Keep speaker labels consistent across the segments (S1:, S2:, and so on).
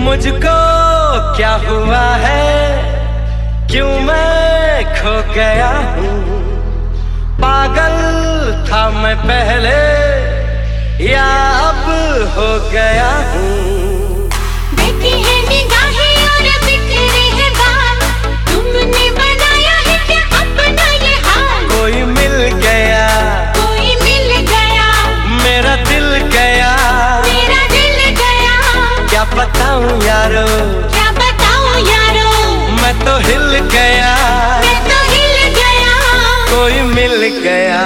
S1: मुझको क्या हुआ है, क्यों मैं खो गया हूँ। पागल था मैं पहले या अब हो गया हूँ।
S2: बैठी है निगाहें और बिखरे हैं बाल, तुमने बनाया है क्या अपना ये हाल।
S1: कोई मिल गया,
S2: कोई मिल गया,
S1: मेरा दिल गया,
S2: मेरा दिल गया।
S1: क्या बताऊं यारो,
S2: क्या बताऊं यारो,
S1: मैं तो हिल गया,
S2: मैं तो हिल गया।
S1: कोई मिल गया,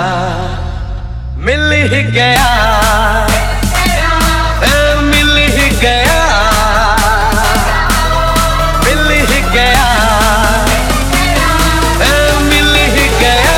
S1: मिल ही गया, मिल ही गया, मिल ही गया, मिल ही गया।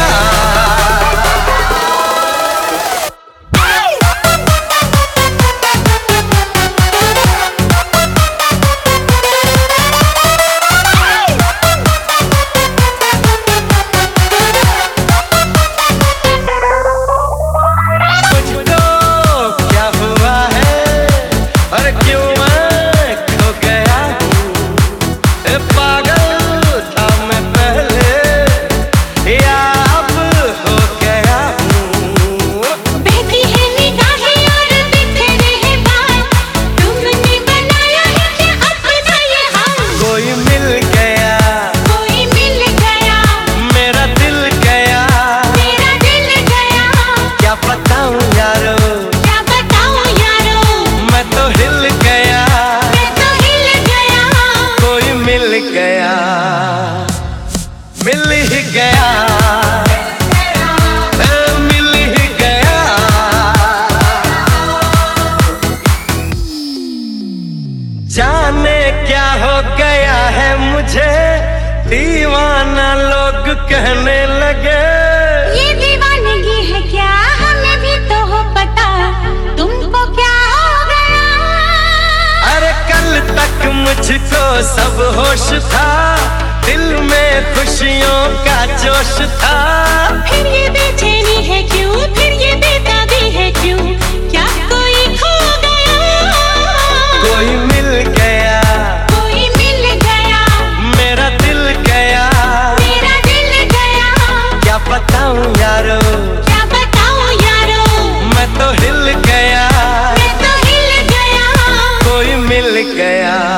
S1: मिल ही गया, मिल ही गया। जाने क्या हो गया है मुझे, दीवाना लोग कहने लगे।
S2: ये दीवानगी है क्या, हमें भी तो हो पता, तुमको क्या हो गया।
S1: अरे कल तक मुझको सब होश था, दिल में खुशियों का जोश था।
S2: फिर ये बेचैनी है क्यों, फिर ये बेताबी है क्यों, क्या कोई खो गया।
S1: कोई मिल गया,
S2: कोई मिल गया,
S1: मेरा दिल गया,
S2: मेरा दिल गया।
S1: क्या बताऊं यारो,
S2: क्या बताऊं यारो,
S1: मैं तो हिल गया,
S2: मैं तो हिल गया।
S1: कोई मिल गया।